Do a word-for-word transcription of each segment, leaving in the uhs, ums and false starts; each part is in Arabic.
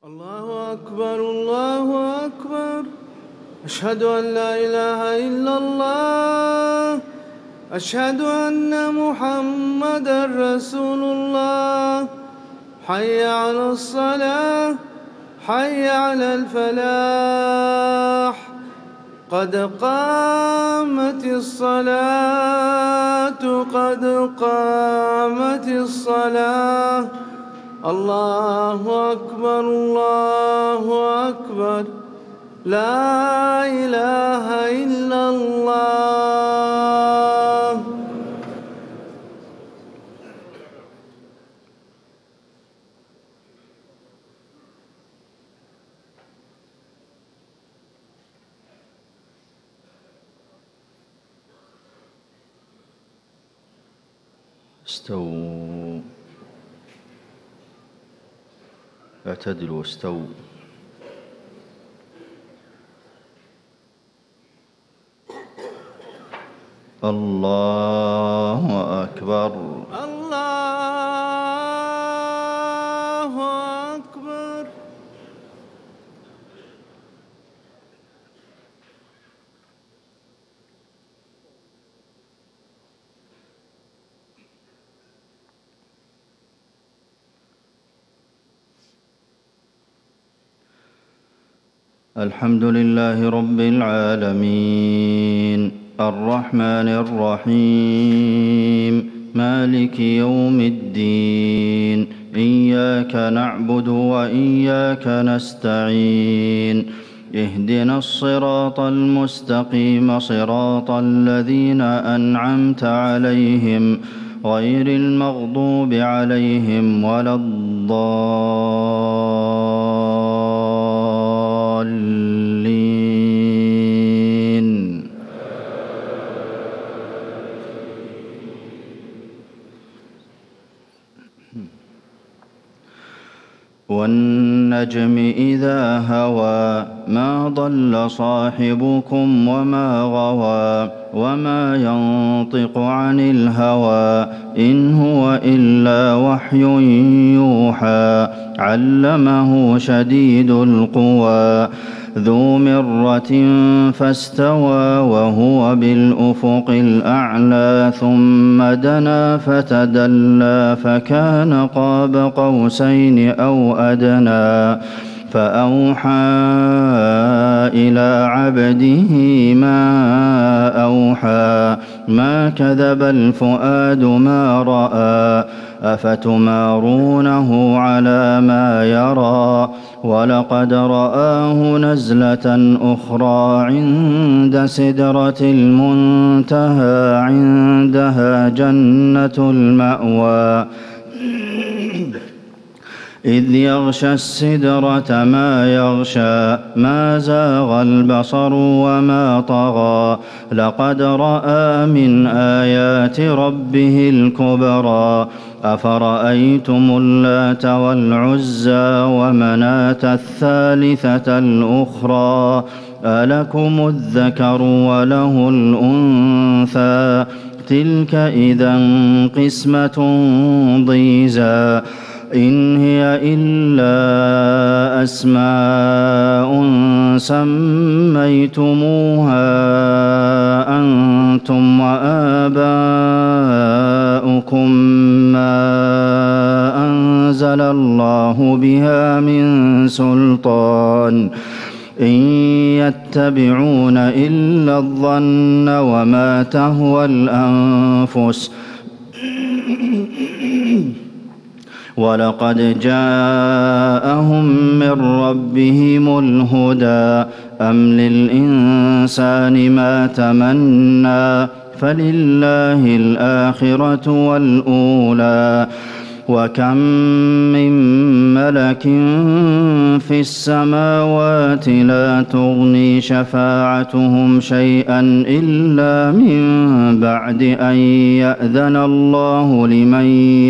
الله أكبر الله أكبر. أشهد أن لا إله إلا الله. أشهد أن محمدًا رسول الله. حي على الصلاة حي على الفلاح. قد قامت الصلاة قد قامت الصلاة. الله أكبر الله أكبر. لا إله إلا الله. استووا اعتدلوا استووا. الله أكبر الله أكبر. الحمد لله رب العالمين الرحمن الرحيم مالك يوم الدين. إياك نعبد وإياك نستعين. اهدنا الصراط المستقيم صراط الذين أنعمت عليهم غير المغضوب عليهم ولا الضالين. والنجم إذا هوى ما ضل صاحبكم وما غوى وما ينطق عن الهوى إن هو إلا وحي يوحى. علمه شديد القوى ذو مرة فاستوى وهو بالأفق الأعلى ثم دنا فتدلى فكان قاب قوسين أو أدنى. فأوحى إلى عبده ما أوحى. ما كذب الفؤاد ما رأى. أفتمارونه على ما يرى. ولقد رآه نزلة أخرى عند سدرة المنتهى عندها جنة المأوى إذ يغشى السدرة ما يغشى. ما زاغ البصر وما طغى. لقد رأى من آيات ربه الكبرى. أفرأيتم اللات والعزى ومناة الثالثة الأخرى ألكم الذكر وله الأنثى تلك إذا قسمة ضيزى. إن هي إلا أسماء سميتموها أنتم وآباؤكم ما أنزل الله بها من سلطان إن يتبعون إلا الظن وما تهوى الأنفس ولقد جاءهم من ربهم الهدى. أم للإنسان ما تمنى فلله الآخرة والأولى. وكم من ملك في السماوات لا تغني شفاعتهم شيئا إلا من بعد أن يأذن الله لمن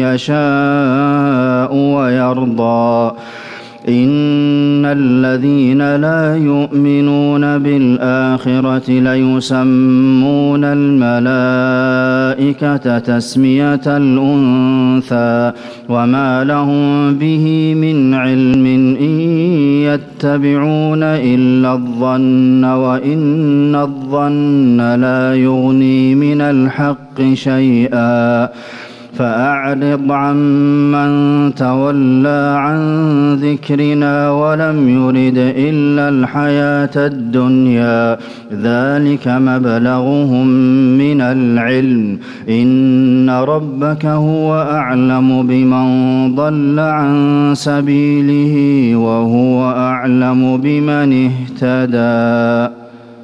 يشاء ويرضى. إن الذين لا يؤمنون بالآخرة ليسمون الملائكة تسمية الأنثى وما لهم به من علم إن يتبعون إلا الظن وإن الظن لا يغني من الحق شيئا فأعرض عمن تولى عن ذكرنا ولم يرد إلا الحياة الدنيا ذلك مبلغهم من العلم إن ربك هو أعلم بمن ضل عن سبيله وهو أعلم بمن اهتدى.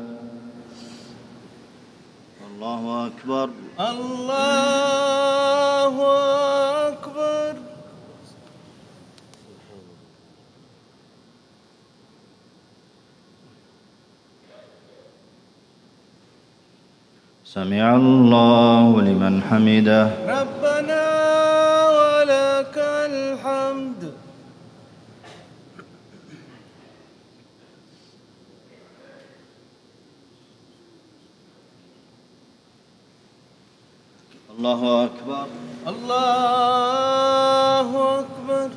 الله أكبر. الله أكبر. سمع الله لمن حمده. ربنا ولك الحمد. الله أكبر. الله أكبر.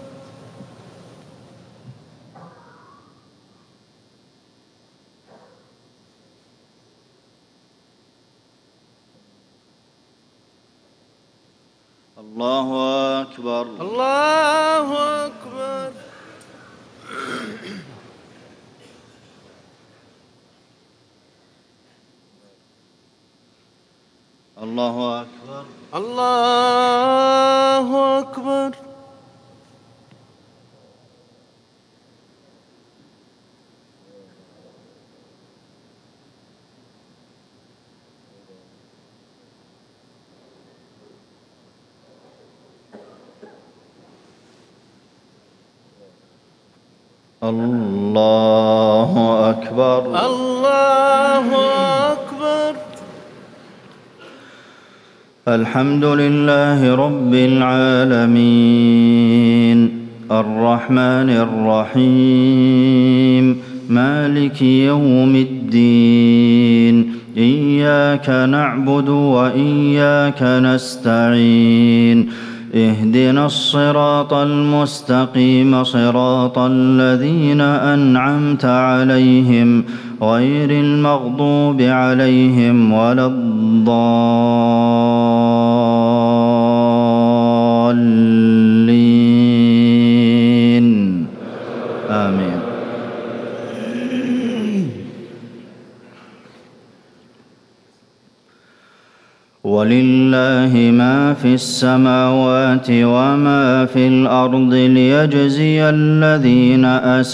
الله أكبر. الله أكبر. الله أكبر. الله أكبر. الله أكبر. الله أكبر. الحمد لله رب العالمين الرحمن الرحيم مالك يوم الدين إياك نعبد وإياك نستعين اهدنا الصراط المستقيم صراط الذين أنعمت عليهم غير المغضوب عليهم ولا الضالين آمين. ولله ما في السماوات وما في الأرض ليجزي الذين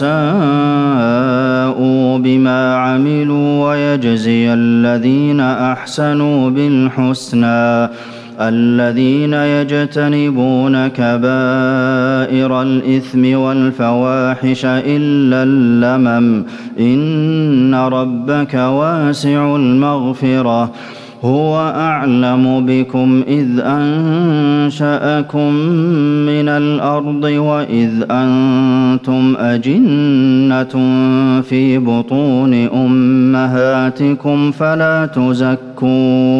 أساءوا بما عملوا ويجزي الذين أحسنوا بالحسنى الذين يجتنبون كبائر الإثم والفواحش إلا اللمم إن ربك واسع المغفرة هو أعلم بكم إذ أنشأكم من الأرض وإذ أنتم أجنة في بطون أمهاتكم فلا تزكوا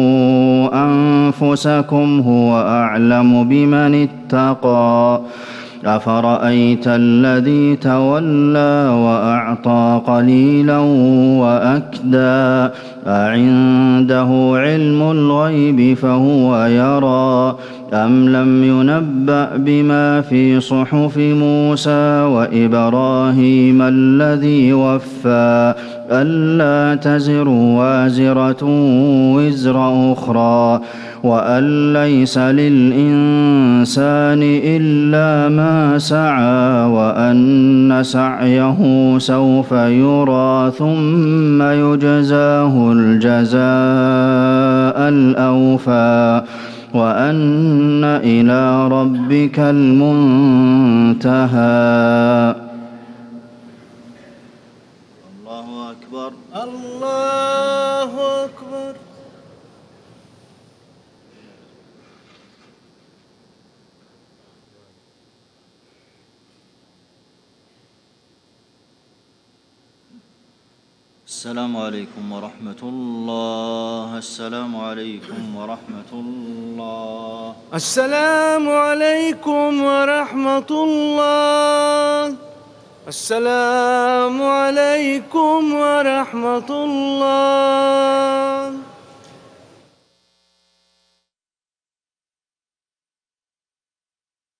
أنفسكم هو أعلم بمن اتقى أفرأيت الذي تولى وأعطى قليلا وأكدى أعنده علم الغيب فهو يرى أم لم ينبأ بما في صحف موسى وإبراهيم الذي وفى ألا تزر وازرة وزر أخرى وأن ليس للإنسان إلا ما سعى وأن سعيه سوف يرى ثم يجزاه الجزاء الأوفى وأن إلى ربك المنتهى. الله أكبر. الله أكبر. السلام عليكم ورحمة الله. السلام عليكم ورحمة الله. السلام عليكم ورحمة الله. السلام عليكم ورحمة الله.